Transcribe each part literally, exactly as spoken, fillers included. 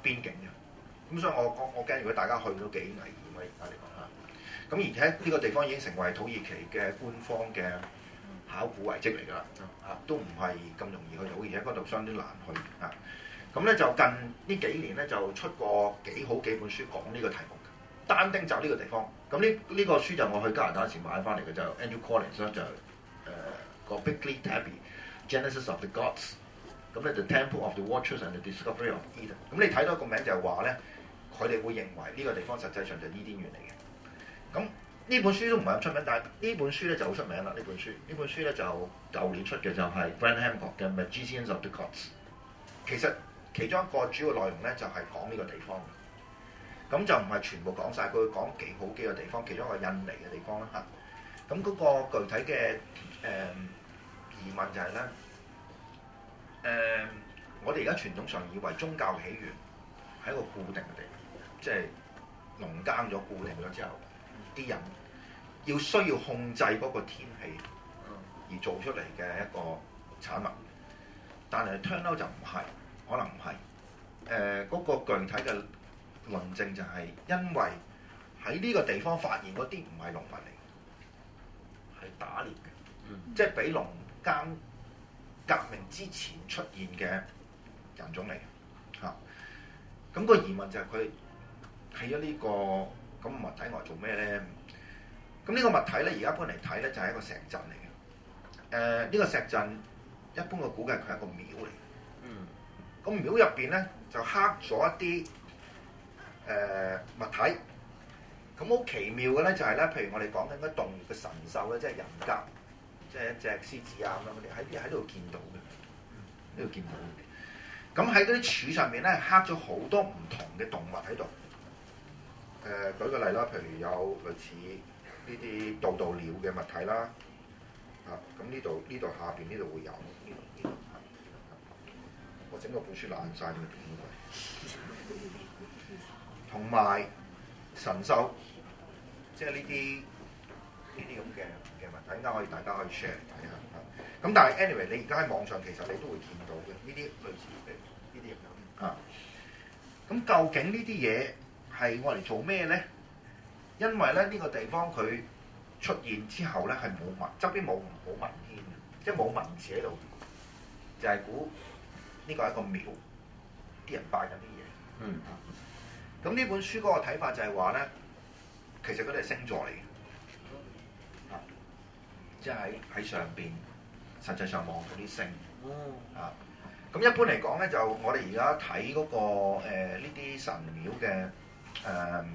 邊境嘅。咁所以我我我驚，如果大家去都幾危險啊！而家嚟講嚇。咁而且呢個地方已經成為土耳其嘅官方嘅考古遺跡嚟㗎啦，嚇都唔係咁容易去到，而且嗰度相當難去啊。咁咧就近呢幾年咧就出過幾好幾本書講呢個題目嘅，單丁就呢個地方。咁呢呢個書就我去加拿大時買翻嚟嘅，就 Andrew Collins 咧就誒個 Göbekli Tepe Genesis of the Gods。咁咧 The Temple of the Watchers and the Discovery of Eden。咁你睇到個名就係話咧，佢哋會認為呢個地方實際上就係伊甸園嚟嘅。咁呢本書都唔係咁出名，但係呢本書咧就好出名啦。呢本書呢本書咧就舊年出嘅就係 Graham Hancock 嘅 Magicians of the Gods。其實其中一個主要內容咧就係講呢個地方嘅，咁就唔係全部講晒，佢會講幾好幾個地方，其中一個印尼嘅地方啦嚇。咁嗰個具體嘅誒、呃、疑問就係、是、咧，誒、呃、我哋而家傳統上以為宗教起源係一個固定嘅地方，即係農耕咗固定咗之後，啲人要需要控制嗰個天氣而做出嚟嘅一個產物，但係 turn out 就唔係。可能唔係，誒、呃、嗰、那個具體嘅論證就係因為喺呢個地方發現嗰啲唔係農民嚟，係打獵嘅，嗯、即係比農耕革命之前出現嘅人種嚟嘅嚇。咁、啊那個疑問就係佢起咗呢個咁物體外做咩咧？咁呢個物體咧，而家一般嚟睇咧就係一個石陣嚟嘅。誒、呃、呢、這個石陣一般嘅估計佢係一個廟嚟。嗯。個廟入邊咧就刻咗一啲誒、呃、物體，咁好奇妙嘅咧就係、是、咧，譬如我哋講緊嗰動物嘅神獸咧，即係人格，即係一隻獅子啊咁樣，我哋喺啲喺度見到嘅，呢度見到。咁喺嗰啲柱上面咧刻咗好多唔同嘅動物喺度。誒、呃，舉個例啦，譬如有類似呢啲渡渡鳥嘅物體啦，啊，咁呢度呢度下邊呢度會有呢度呢度。我整個本書爛晒咁點解？同埋神獸，即係呢啲呢啲咁嘅嘅物體，應該可以大家可以 share 睇下。咁但係 anyway，你而家喺網上其實你都會見到嘅呢啲類似嘅呢啲咁啊。咁究竟呢啲嘢係我嚟做咩咧？因為咧呢、呢個地方佢出現之後咧係冇文，側邊冇冇文獻嘅，即係冇文字喺度，就係估。呢個係一個廟，啲人拜緊啲嘢。嗯。咁呢本書嗰個睇法就係話咧，其實嗰啲係星座嚟嘅。啊，即係喺喺上邊，實際上望到啲星。哦。啊，咁一般嚟講咧，就我哋而家睇嗰個呢啲、呃、神廟嘅誒、呃、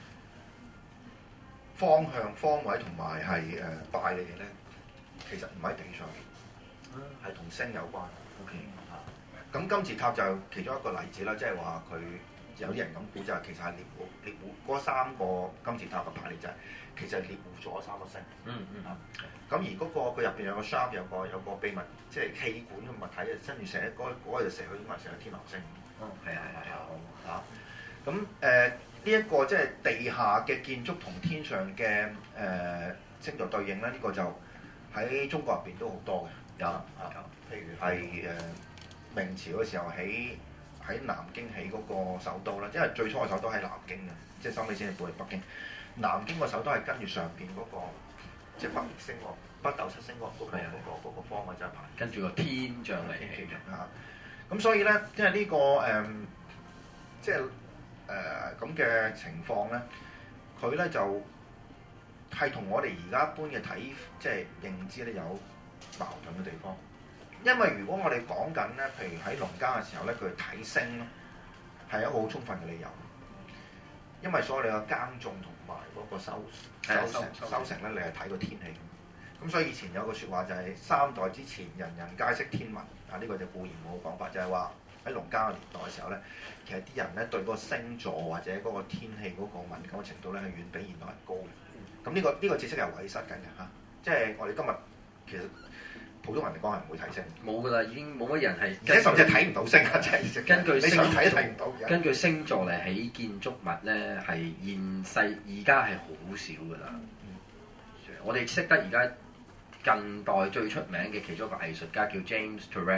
方向、方位同埋係誒拜嘅嘢咧，其實唔喺地上面，係同星有關。O.K. 咁金字塔就其中一個例子啦，即係話佢有啲人咁估就係其實係獵戶獵戶嗰三個金字塔嘅排列就係其實係獵戶咗三個星。嗯嗯。啊，咁而嗰、那個佢入邊有個 shaft 有個有個秘密即係氣管嘅物體，跟住射嗰嗰個就射去應該係射去天狼星。哦，係係係係。啊，咁誒呢一個即係地下嘅建築同天上嘅誒、呃、星座對應咧，呢、這個就喺中國入邊都好多嘅。有啊，譬如係誒。呃明朝嘅時候喺喺南京起嗰個首都啦，因為最初嘅首都喺南京嘅，即係收尾先至搬去北京。南京個首都係跟住上邊嗰、那個即係北星個北斗七星嗰、那個嗰、那個嗰、那個方位就係排跟住個天象嚟起嘅嚇。咁所以咧，即係呢個誒、嗯，即係誒咁嘅情況咧，佢咧就係同我哋而家一般嘅睇即係認知咧有矛盾嘅地方。因為如果我哋講緊咧，譬如喺農耕嘅時候咧，佢睇星咯，係一個好充分嘅理由。因為所有你嘅耕種同埋嗰個收收成收成咧，你係睇個天氣。咁所以以前有個説話就係、是、三代之前人人皆識天文。啊，呢、這個就固然冇講法，就係話喺農耕嘅年代嘅時候咧，其實啲人咧對嗰個星座或者嗰個天氣嗰個敏感嘅程度咧係遠比現代人高嘅。咁呢、這個呢、這個知識係遺失緊嘅嚇，即係我哋今日其實。普通人嚟講係唔會睇星， 冇噶啦，已經冇乜人係， 而且甚至睇唔到星啊！即係根據星座睇都睇唔到。 根據星座嚟起建築物咧，係現世而家係好少噶啦。嗯、我哋識得而家近代最出名嘅其中一個藝術家叫 James Turrell，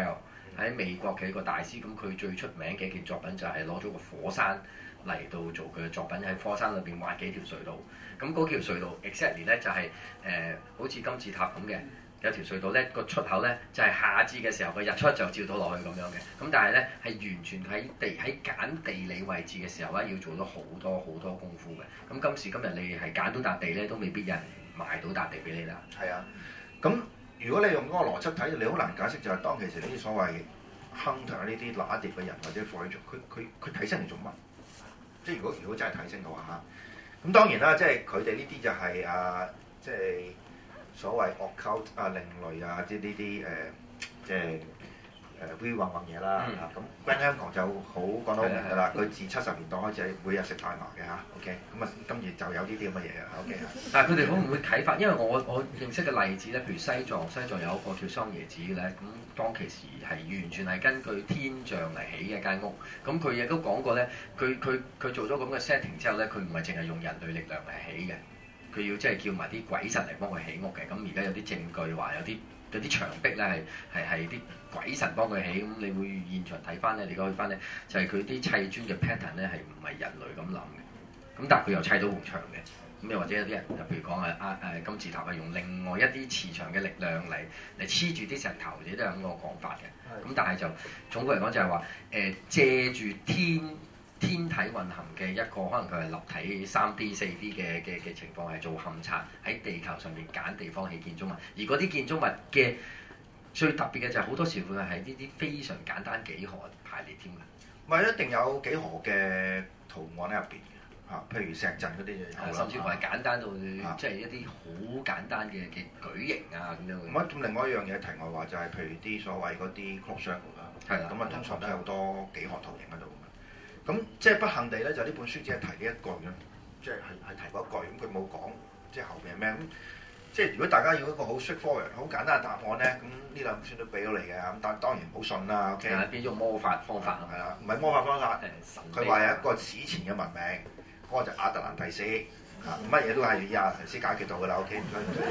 喺美國嘅一個大師，咁佢最出名嘅一件作品就係攞咗個火山嚟到做佢嘅作品，喺火山裏邊挖幾條隧道。咁嗰條隧道 exactly 咧就係、是、誒、呃、好似金字塔咁嘅，有條隧道咧個出口咧就係、是、夏至嘅時候個日出就照到落去咁樣嘅。咁但係咧係完全喺地喺揀地理位置嘅時候咧要做咗好多好多功夫嘅。咁今時今日你係揀到笪地咧都未必有人賣到笪地俾你啦。 係啊，咁如果你用嗰個邏輯睇，你好難解釋就係當其時呢啲所謂 hunter 呢啲打碟嘅人或者 forager，佢佢佢睇星嚟做乜？即係如果如果真係睇星嘅話嚇。咁當然啦，即係佢哋呢啲就係、是、啊，即係所謂 occult 啊、另類啊，即係呢啲誒，即係誒 view 揾揾嘢啦嚇。咁 Grant 香港就好講得好明㗎啦，佢自七十年代開始每日食大麻嘅嚇。OK，咁啊今日就有呢啲咁嘅嘢啊。OK 但係佢哋會唔會啟發？因為我我認識嘅例子咧，譬如西藏，西藏有一個叫桑椰子咧，咁當其時係完全係根據天象嚟起嘅間屋。咁佢亦都講過咧，佢佢佢做咗咁嘅 setting 之後咧，佢唔係淨係用人類力量嚟起嘅，佢要即係叫埋啲鬼神嚟幫佢起屋嘅。咁而家有啲證據話有啲有啲牆壁咧係係係啲鬼神幫佢起。咁你會現場睇翻咧，你而家去翻咧，就係佢啲砌磚嘅 pattern 咧係唔係人類咁諗嘅。咁但係佢又砌到埲牆嘅。咁又或者有啲人就譬如講啊啊誒金字塔係用另外一啲磁場嘅力量嚟嚟黐住啲石頭，或者都有咁個講法嘅。咁的但係就總括嚟講就係話誒借住天天體運行嘅一個可能佢係立體三 D 四 D 嘅嘅嘅情況係做勘測喺地球上面揀地方起建築物，而嗰啲建築物嘅最特別嘅就係好多時會係呢啲非常簡單幾何排列添嘅。 唔係一定有幾何嘅圖案喺入邊。啊，譬如石陣嗰啲嘢， 甚至乎係簡單到、啊、即係一啲好簡單嘅嘅矩形啊咁樣。 咁啊，咁另外一樣嘢題外話就係、是、譬如啲所謂嗰啲 closed circle 啦，係啦，咁啊通常都係好多幾何圖形喺度嘅。咁即係不幸地咧，就呢本書只係提呢一句咯，即係係係提嗰一句，咁佢冇講即係後邊係咩咁。即係如果大家要一個好 straightforward、好簡單嘅答案咧，咁呢兩本書都俾到你嘅。咁但當然唔好信啦。OK， 係邊種魔法方法？ 係啦，唔係魔法方法。佢話有一個史前嘅文明。嗰個就亞特蘭蒂斯，嚇乜嘢都係以亞特蘭蒂斯解決到㗎啦。OK，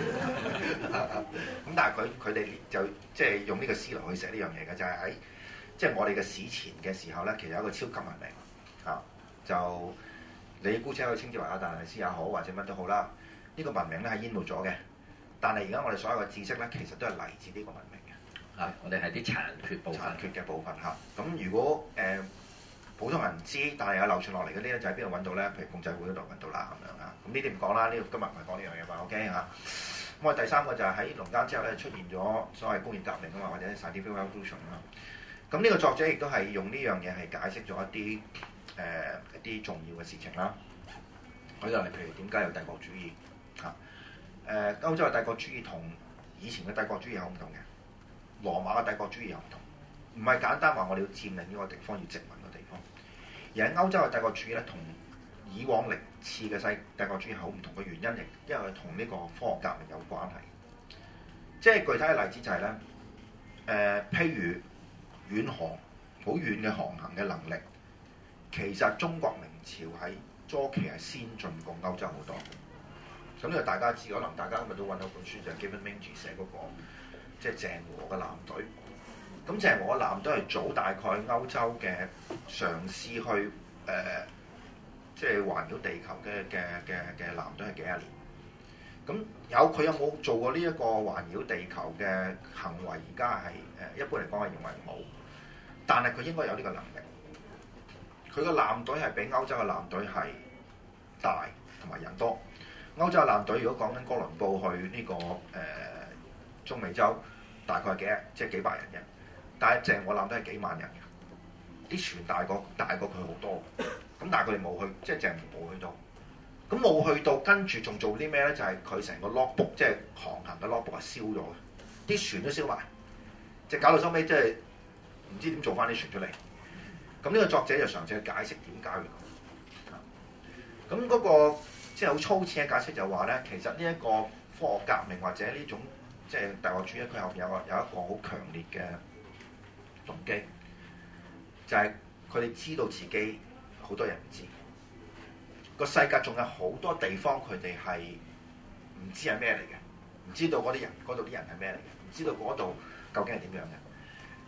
咁但係佢佢哋就即係用呢個思路去寫呢樣嘢嘅，就係喺即係我哋嘅史前嘅時候咧，其實有一個超級文明嚇、啊，就你姑且可以稱之為亞特蘭蒂斯也好，或者乜都好啦。呢、這個文明咧係淹沒咗嘅，但係而家我哋所有嘅知識咧，其實都係嚟自呢個文明嘅。 啊，我哋係啲殘缺部分， 殘缺嘅部分嚇。咁、啊、如果誒，呃普通人唔知，但係有流傳落嚟嗰啲咧，就喺邊度揾到咧？譬如共濟會嗰度揾到啦，咁樣啊。咁呢啲唔講啦，呢個今日唔係講呢樣嘢嘛。OK 嚇。咁我第三個就係喺農耕之後咧，出現咗所謂工業革命啊嘛，或者 scientific revolution 啊。咁呢個作者亦都係用呢樣嘢係解釋咗一啲誒、呃、一啲重要嘅事情啦。舉個例，譬如點解有帝國主義嚇？誒、呃、歐洲嘅帝國主義同以前嘅帝國主義好唔同嘅。羅馬嘅帝國主義又唔同，唔係簡單話我哋要佔領呢個地方，要殖民。而喺歐洲嘅帝國主義咧，同以往歷次嘅西帝國主義好唔同嘅原因，亦因為同呢個科學革命有關係。即係具體嘅例子就係、是、咧，誒、呃，譬如遠航好遠嘅航行嘅能力，其實中國明朝喺初期係先進過歐洲好多。咁呢個大家知，可能大家今日都揾到本書就係 Given Minge 寫嗰、那個，即係鄭和嘅艦隊。咁鄭和嘅艦隊係早大概歐洲嘅嘗試去誒、呃，即係環繞地球嘅嘅嘅嘅艦隊係幾廿年。咁有佢有冇做過呢一個環繞地球嘅行為？而家係誒一般嚟講係認為冇，但係佢應該有呢個能力。佢個艦隊係比歐洲嘅艦隊係大同埋人多。歐洲嘅艦隊如果講緊哥倫布去呢、這個誒、呃、中美洲，大概係幾即係幾百人嘅。但係鄭和艦都係幾萬人嘅，啲船大過大過佢好多，咁但係佢哋冇去，即係鄭和冇去到，咁冇去到，跟住仲做啲咩咧？就係佢成個 logbook，即係航行嘅 logbook 係燒咗嘅，啲船都燒埋，即係搞到收尾即係唔知點做翻啲船出嚟。咁呢個作者就嘗試去解釋點解會咁。咁嗰、那個即係好粗淺嘅解釋就話咧，其實呢一個科學革命或者呢種即係帝國主義，佢後邊有個有一個好強烈嘅動機，就係佢哋知道自己好多人唔知，個世界仲有好多地方佢哋係唔知係咩嚟嘅，唔知道嗰啲人嗰度啲人係咩嚟嘅，唔知道嗰度究竟係點樣嘅。誒、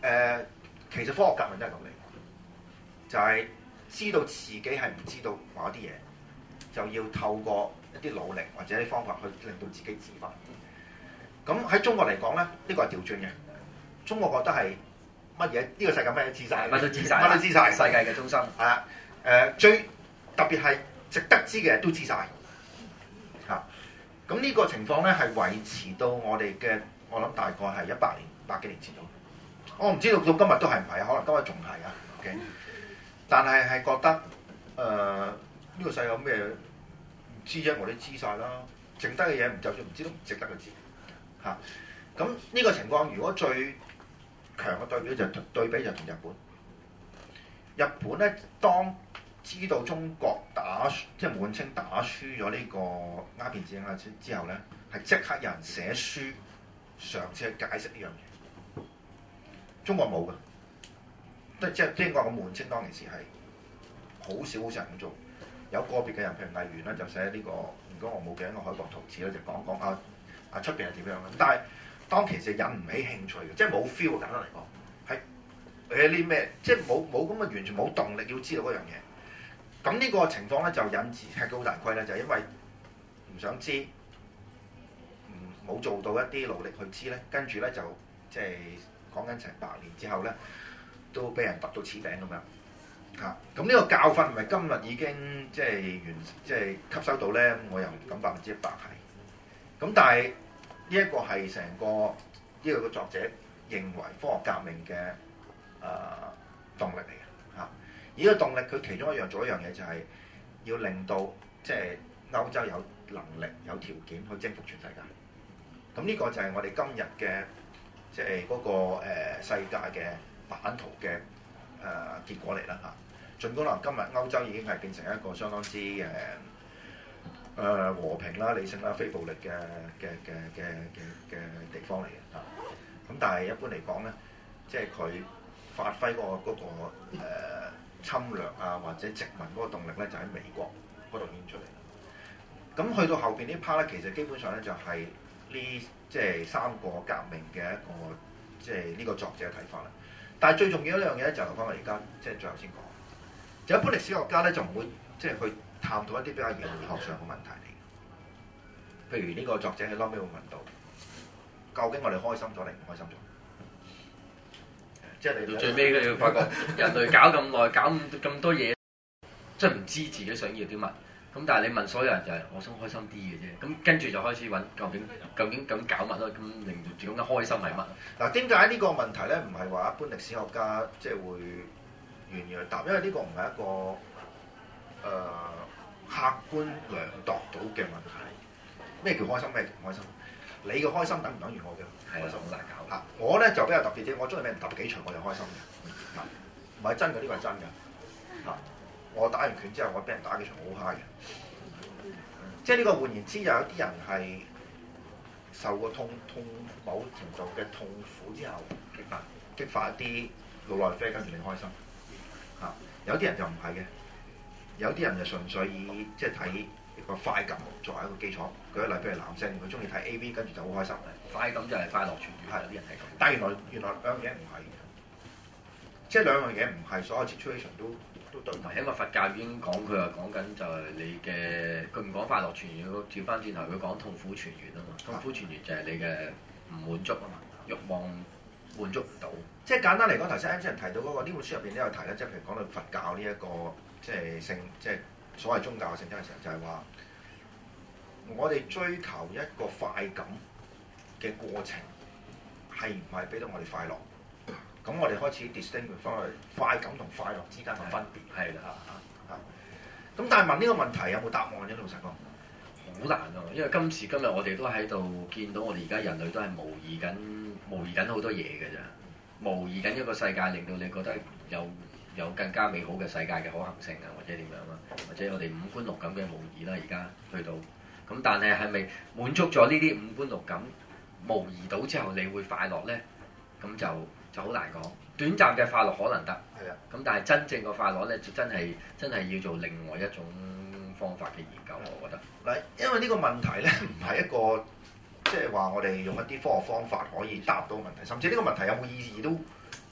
呃，其實科學革命都係咁嚟，就係、是、知道自己係唔知道某一啲嘢，就要透過一啲努力或者啲方法去令到自己知翻。咁喺中國嚟講咧，呢、這個係調轉嘅。中國覺得係乜嘢？呢、這個世界乜嘢知晒， 乜都知晒， 乜都知晒， 世界嘅中心。 係啦，誒最特別係值得知嘅都知晒。嚇。咁呢個情況咧係維持到我哋嘅，我諗大概係一百年、百幾年前度。我唔知道到今日都係唔係啊？可能今日仲係啊。OK，但係係覺得誒呢、呃這個世界有咩唔知啫？我哋知晒啦。剩低嘅嘢唔就算唔知都唔值得去知。嚇。咁呢個情況，如果最強嘅對表就對比就同日本。日本咧，當知道中國打即係滿清打輸咗呢個鴉片戰爭之後咧，係即刻有人寫書嘗試去解釋呢樣嘢。中國冇嘅，即即係英國嘅滿清當其時係好少好少人咁做。有個別嘅人，譬如魏源咧，就寫呢、這個，如果我冇記錯，個海國圖詞咧，就講講啊啊出邊係點樣嘅。但係當其時引唔起興趣嘅，即係冇 feel。簡單嚟講，係誒啲咩，即係冇冇咁嘅完全冇動力要知道嗰樣嘢。咁呢個情況咧就引致吃到好大虧咧，就係、是、因為唔想知，唔冇做到一啲努力去知咧，跟住咧就即係講緊成百年之後咧，都俾人揼到柿餅咁樣。嚇！咁呢個教訓係咪今日已經即係完即係吸收到咧？我又唔敢百分之一百係。咁但係呢一個係成個呢、呢個個作者認為科學革命嘅誒、呃、動力嚟嘅嚇。而呢個動力佢其中一樣做一樣嘢就係要令到即係歐洲有能力有條件去征服全世界。咁呢個就係我哋今日嘅即係嗰個、呃、世界嘅版圖嘅誒、呃、結果嚟啦嚇。儘管可能今日歐洲已經係變成一個相當之誒誒、呃、和平啦、理性啦、非暴力嘅嘅嘅嘅嘅嘅地方嚟嘅嚇，咁但係一般嚟講咧，即係佢發揮嗰、嗰個嗰、嗰個、呃、侵略啊或者殖民嗰個動力咧，就喺美國嗰度顯出嚟。咁去到後邊呢 part 咧，其實基本上咧就係呢即係三個革命嘅一個即係呢個作者嘅睇法啦。但係最重要一樣嘢咧，就留翻我而家即係最後先講。就一般歷史學家咧就唔會即係去探討一啲比較形而學上嘅問題嚟嘅。譬如呢個作者喺後尾會問到，究竟我哋開心咗定唔開心咗？即係你到最尾佢要發覺人類搞咁耐，搞咁多嘢，即係唔知自己想要啲乜。咁但係你問所有人就係、是、我想開心啲嘅啫。咁跟住就開始揾究竟究竟咁搞乜咯？咁令到自己嘅開心係乜？ 嗱，點解呢個問題咧唔係話一般歷史學家即係會願意去答？因為呢個唔係一個誒、呃、客觀量度到嘅問題。咩叫開心？咩叫唔開心？你嘅開心等唔等於我嘅開心？好難搞嚇！我咧就比較特別啲，我中意俾人揼幾場我就開心嘅。唔係真嘅，呢個係真嘅嚇。我打完拳之後，我俾人打幾場好 high 嘅。即係呢個換言之，有啲人係受過痛痛某程度嘅痛苦之後，激發激發一啲腦內啡，跟住你開心嚇。有啲人就唔係嘅，有啲人就純粹以即係睇一個快感作為一個基礎。舉個例，譬如男性，佢中意睇 A V，跟住就好開心嘅。快感就係快樂泉源，係有啲人係咁。但係原來原來兩樣嘢唔係嘅，即係兩樣嘢唔係所有 situation 都。都對，因為佛教已經講，佢話講緊就係你嘅，佢唔講快樂泉源，佢調翻轉頭佢講痛苦泉源啊嘛。痛苦泉源就係你嘅唔滿足啊嘛，慾望滿足唔到。即係簡單嚟講，頭先 M 先生提到嗰、那個呢本書入邊都有提咧，即係譬如講到佛教呢、這、一個即係性，即係所謂宗教嘅性質嘅時候，就係、是、話我哋追求一個快感嘅過程係唔係俾到我哋快樂？咁我哋開始 distinguish 翻去快感同快樂之間嘅分別。係啦，嚇嚇。咁但係問呢個問題有冇答案啫？老實講，好難啊！因為今時今日我哋都喺度見到我哋而家人類都係模擬緊、模擬緊好多嘢嘅啫，模擬緊一個世界，令到你覺得有有更加美好嘅世界嘅可行性啊，或者點樣啊，或者我哋五官六感嘅模擬啦，而家去到咁，但係係咪滿足咗呢啲五官六感模擬到之後，你會快樂咧？咁就就好難講，短暫嘅快樂可能得，係啊。咁但係真正嘅快樂咧，就真係真係要做另外一種方法嘅研究，我覺得。嗱，因為呢個問題咧，唔係一個即係話我哋用一啲科學方法可以答到問題，甚至呢個問題有冇意義都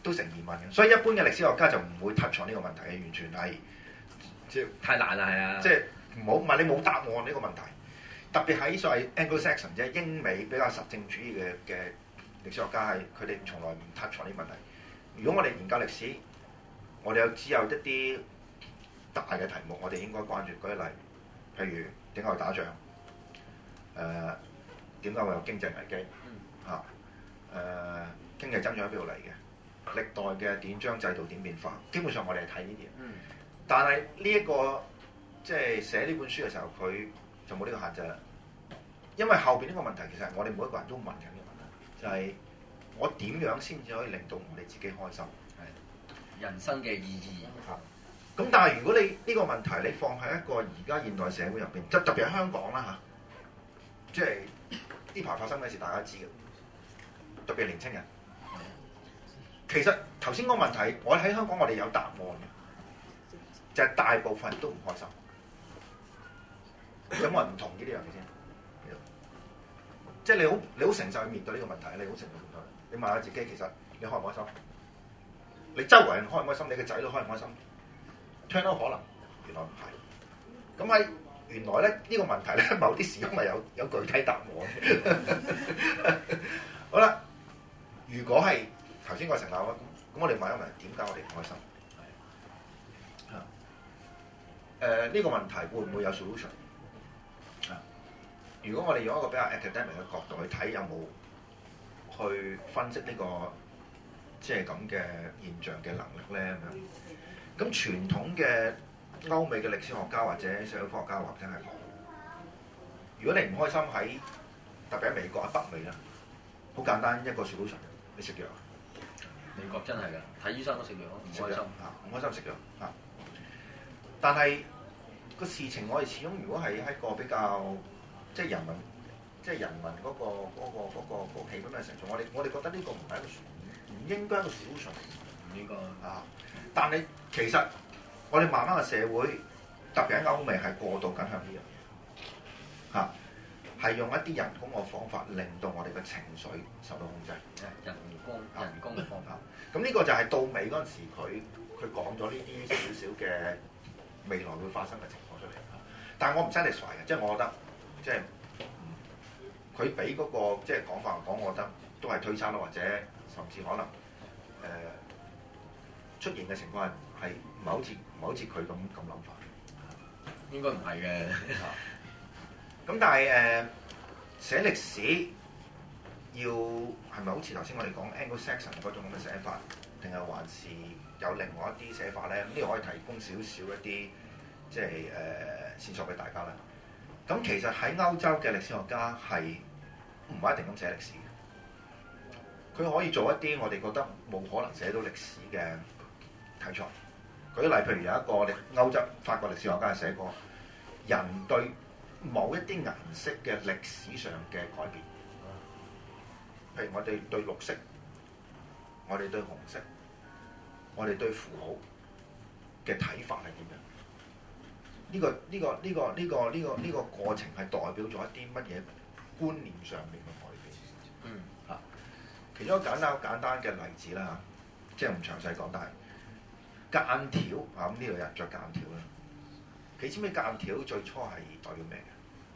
都成疑問嘅。所以一般嘅歷史學家就唔會 touch on 呢個問題嘅，完全係即係太難啦，係啊！ 即係唔好唔係你冇答案呢個問題。特別喺所謂 Anglo-Saxon 即係英美比較實證主義嘅嘅歷史學家係佢哋從來唔 touch on 呢個問題。如果我哋研究歷史，我哋又只有一啲大嘅題目，我哋應該關注。舉例，譬如點解會打仗？誒點解會有經濟危機？嚇誒、呃、經濟增長喺邊度嚟嘅？歷代嘅典章制度點變化？基本上我哋係睇呢啲嘢。 嗯、但係呢一個即係寫呢本書嘅時候，佢就冇呢個限制啦。因為後邊呢個問題其實係我哋每一個人都問緊嘅問題，就係、是、我點樣先至可以令到我哋自己開心？ 係人生嘅意義。 嚇咁、嗯，但係如果你呢個問題你放喺一個而家現代社會入邊，即係特別係香港啦嚇，即係呢排發生咩事大家知嘅，特別係年青人。其實頭先嗰個問題，我喺香港我哋有答案嘅，就係、是、大部分人都唔開心。有冇人唔同意呢樣嘢先？即係你好，你好誠實去面對呢個問題，你好誠實面對。你問下自己，其實你開唔開心？你周圍人開唔開心？你個仔都開唔開心？聽到可能原來唔係。咁喺原來咧呢、呢個問題咧，某啲時候係有有具體答案。好啦，如果係頭先個成立咁，咁我哋問一問點解我哋唔開心？係啊。誒、呃、呢、呢個問題會唔會有 solution？如果我哋用一個比較 academic 嘅角度去睇，有冇去分析呢、這個即係咁嘅現象嘅能力咧？咁樣咁傳統嘅歐美嘅歷史學家或者社會科學家或者係冇。如果你唔開心喺特別喺美國喺北美啦，好簡單一個 solution，你食藥。 美國真係㗎，睇醫生都食藥，唔開心嚇，唔開心食藥嚇。但係個事情我哋始終如果係喺個比較即係人民，即係人民嗰、那個嗰、那個嗰、那個嗰、那個氣氛嘅成長，我哋我哋覺得呢個唔係一個唔應該一個小常，唔應該啊！但係其實我哋慢慢嘅社會，特別喺歐美係過渡緊向呢樣嘢嚇，係用一啲人工嘅方法，令到我哋嘅情緒受到控制。 人工人工嘅方法。 咁呢、啊、個就係到尾嗰陣時，佢佢講咗呢啲少少嘅未來會發生嘅情況出嚟。但係我唔 satisfy 嘅，即係我覺得。即係佢俾嗰個即係講法講，我覺得都係推測咯，或者甚至可能誒、呃、出現嘅情況係係唔係好似唔係好似佢咁咁諗法？ 應該唔係嘅。 咁但係誒、呃、寫歷史要係咪好似頭先我哋講 Anglo-Saxon 嗰種咁嘅寫法，定係還是有另外一啲寫法咧？咁呢個可以提供少少一啲即係誒、呃、線索俾大家啦。咁其實喺歐洲嘅歷史學家係唔係一定咁寫歷史嘅，佢可以做一啲我哋覺得冇可能寫到歷史嘅題材。舉例，譬如有一個歷歐洲法國歷史學家係寫過人對某一啲顏色嘅歷史上嘅改變，譬如我哋對綠色，我哋對紅色，我哋對符號嘅睇法係點樣？呢、這個呢、這個呢、這個呢、這個呢、這個呢、這個過程係代表咗一啲乜嘢觀念上面嘅改變？嗯，嚇、啊，其中一個簡單好簡單嘅例子啦嚇，即係唔詳細講，但係間條啊，咁呢度有人着間條啦。你知唔知間條最初係代表咩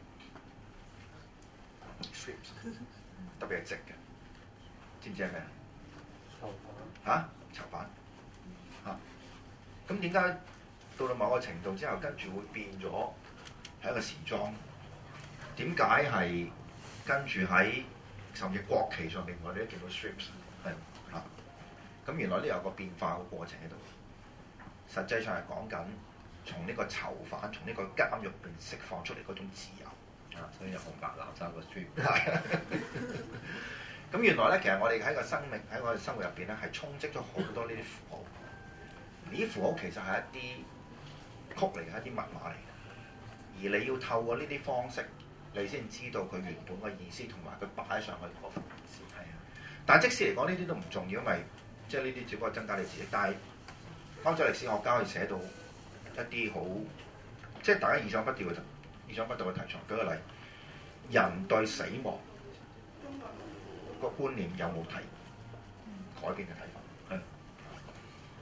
嘅 ？Strips， 特別係直嘅，知唔知係咩啊？嚇，囚犯嚇，咁點解？到到某個程度之後，跟住會變咗係一個時裝。點解係跟住喺甚至國旗上面，我哋都見到 strips 係嚇。咁原來呢有個變化嘅過程喺度。實際上係講緊從呢個囚犯，從呢個監獄入邊釋放出嚟嗰種自由啊，所以有紅白藍三個 strip。係。咁原來咧，其實我哋喺個生命喺我哋生活入邊咧，係充斥咗好多呢啲符號。呢啲符號其實係一啲曲嚟嘅，一啲密碼嚟嘅，而你要透過呢啲方式，你先知道佢原本嘅意思，同埋佢擺上去嗰份意思。係啊，但係即使嚟講呢啲都唔重要，因為即係呢啲只不過增加你自己。但係歐洲歷史學家可以寫到一啲好，即係大家意想不到嘅意想不到嘅題材。舉個例，人對死亡個觀念有冇提改變嘅睇法？係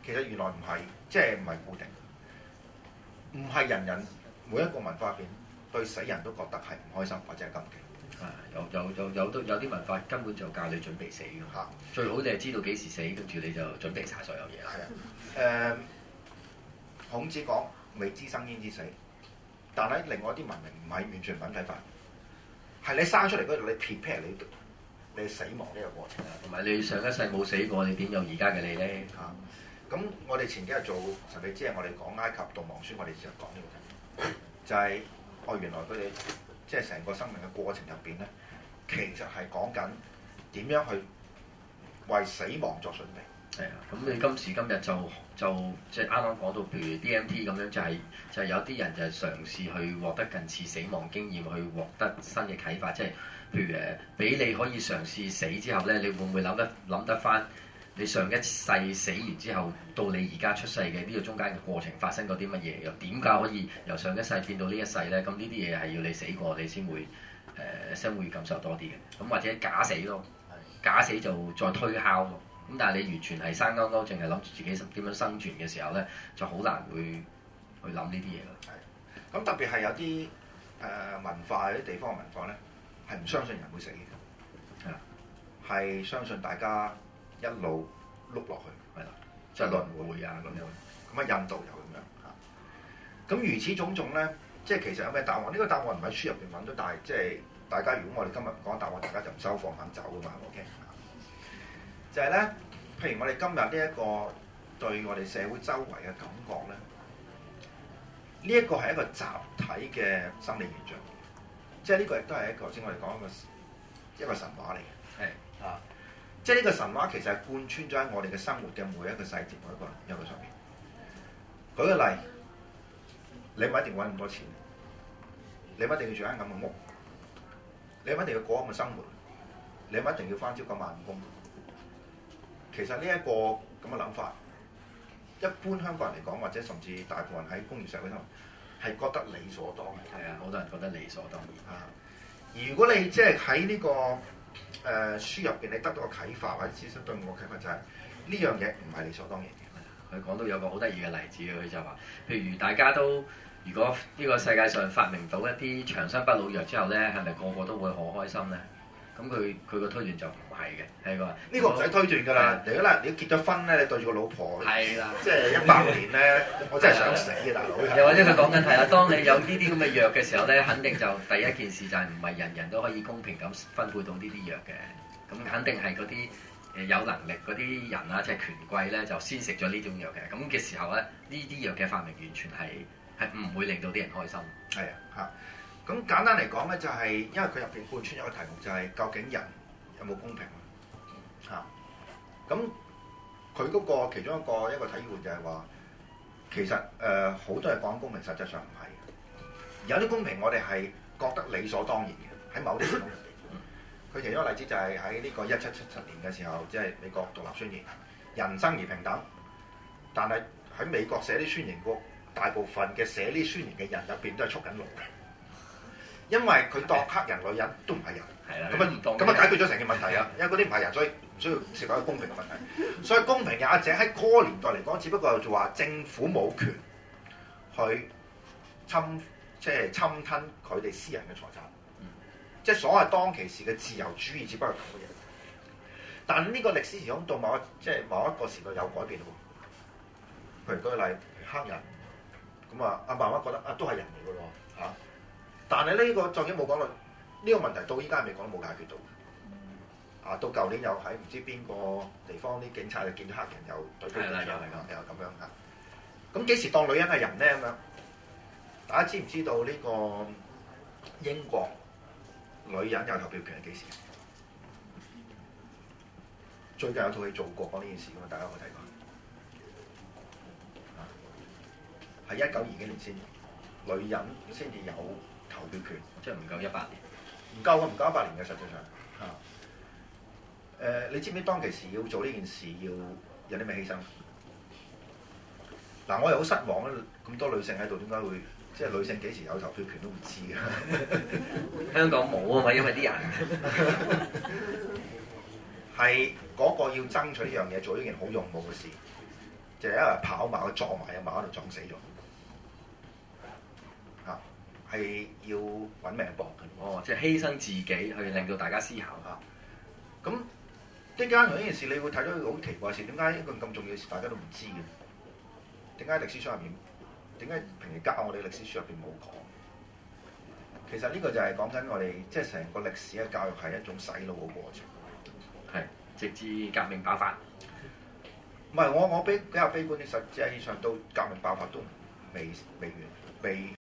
其實原來唔係，即係唔係固定，唔係人人每一個文化入邊對死人都覺得係唔開心或者係禁忌。 啊，有有有有都有啲文化根本就教你準備死㗎。 嚇， 最好你係知道幾時死，跟住你就準備晒所有嘢。 係啊，誒、孔子講未知生焉知死，但係另外一啲文明唔係完全唔咁睇法，係你生出嚟嗰度你 prepare 你你死亡呢個過程。 同埋你上一世冇死過，你點有而家嘅你咧？ 嚇，咁我哋前幾日做神秘之夜，我哋講埃及悼亡書，我哋就講呢個題，就係、是、哦原來佢哋即係成個生命嘅過程入邊咧，其實係講緊點樣去為死亡作準備。 係啊，咁你今時今日就就即係啱啱講到，譬如 D M T 咁樣，就係、是、就係、是、有啲人就係嘗試去獲得近似死亡經驗，去獲得新嘅啟發。即係譬如誒，俾你可以嘗試死之後咧，你會唔會諗得諗得翻你上一世死完之後，到你而家出世嘅呢個中間嘅過程發生過啲乜嘢？又點解可以由上一世變到呢一世咧？咁呢啲嘢係要你死過，你先會誒先、呃、會感受多啲嘅。咁或者假死咯，假死就再推敲咯。咁但係你完全係生勾勾，淨係諗住自己點樣生存嘅時候咧，就好難會去諗呢啲嘢咯。 係，咁特別係有啲誒、呃、文化，有啲地方嘅文化咧，係唔相信人會死嘅，係啦，係相信大家一路碌落去，係啦，即係輪迴啊咁樣。咁啊，印度又咁樣嚇。咁如此種種咧，即係其實有咩答案？呢、這個答案唔喺書入邊揾到，但係即係大家如果我哋今日唔講答案，大家就唔收貨肯走噶嘛。OK。就係咧，譬如我哋今日呢一個對我哋社會周圍嘅感覺咧，呢、這、一個係一個集體嘅心理現象，即係呢個亦都係一個先我哋講一個一個神話嚟嘅，係啊，即係呢個神話其實係貫穿咗喺我哋嘅生活嘅每一個細節每一個一個上面。舉個例，你唔一定揾咁多錢，你唔一定要住喺咁嘅屋，你唔一定要過咁嘅生活，你唔一定要返朝九晚五工。其實呢一個咁嘅諗法，一般香港人嚟講，或者甚至大部分人喺工業社會度，係覺得理所當然。 係啊，好多人覺得理所當然啊。如果你即係喺呢個誒、呃、書入邊，你得到個啟發，或者至少對我嘅啟發就係、是、呢樣嘢唔係理所當然嘅。 佢講到有個好得意嘅例子，佢就話，譬如大家都如果呢個世界上發明到一啲長生不老藥之後咧，係咪個個都會好開心咧？咁佢佢個推斷就唔係嘅，係個呢個唔使推斷㗎啦。如果啦，你結咗婚咧，你對住個老婆， 係啦， 即係一百年咧，我真係想死嘅大佬。 又或者佢講緊係啦，當你有呢啲咁嘅藥嘅時候咧，肯定就第一件事就係唔係人人都可以公平咁分配到呢啲藥嘅，咁肯定係嗰啲誒有能力嗰啲人啊，即係權貴咧，就先食咗呢種藥嘅。咁嘅時候咧，呢啲藥嘅發明完全係係唔會令到啲人開心。 係啊，嚇。咁簡單嚟講咧，就係因為佢入邊貫穿有個題目，就係究竟人有冇公平啊？咁佢嗰個其中一個一個體會就係話，其實誒好、呃、多人講公平，實際上唔係。有啲公平我哋係覺得理所當然嘅，喺某啲情況入邊。佢其中一個例子就係喺呢個一七七七年嘅時候，即係美國獨立宣言，人生而平等。但係喺美國寫啲宣言，個大部分嘅寫呢宣言嘅人入邊都係捉緊奴嘅。因為佢當黑人、女人都唔係人，咁啊咁啊解決咗成件問題啊！因為嗰啲唔係人，所以唔需要涉及一個公平嘅問題。所以公平也者喺嗰個年代嚟講，只不過就話政府冇權去侵，即係侵吞佢哋私人嘅財產，嗯、即係所謂當其時嘅自由主義，只不過係咁嘅嘢。但呢個歷史時空到某一即係某一個時代有改變喎。譬如舉個例，黑人咁啊，阿慢慢覺得啊，都係人嚟㗎喎嚇。但係呢個究竟冇講到呢個問題，到依家未講都冇解決到。啊，到舊年又喺唔知邊個地方啲警察就見到黑人又對佢哋又又咁樣嚇。咁幾時當女人係人咧咁樣？大家知唔知道呢個英國女人有投票權係幾時？最近有套戲做過講呢件事㗎嘛？大家有冇睇過？係一九二幾年先，女人先至有投票權， 即係唔夠一百年， 唔夠啊！唔夠一百年嘅實際上嚇。誒、呃，你知唔知當其時要做呢件事要有啲咩犧牲？嗱、啊，我又好失望啦！咁多女性喺度，點解會即係女性幾時有投票權都唔知嘅？ 香港冇啊嘛，因為啲人係嗰個要爭取呢樣嘢，做呢件好勇武嘅事。 就係因為跑馬，佢撞埋有馬喺度撞死咗。嚇，係要揾命搏嘅。 哦，即係犧牲自己去令到大家思考嚇。咁一間呢件事，你會睇到一個好奇怪嘅事，點解一個咁重要嘅事大家都唔知嘅？點解歷史書入面？點解平時教我哋歷史書入邊冇講？其實呢個就係講緊我哋即係成個歷史嘅教育係一種洗腦嘅過程。 係，直至革命爆發。 唔係我我比比較悲觀啲，實際上到革命爆發都未未完，未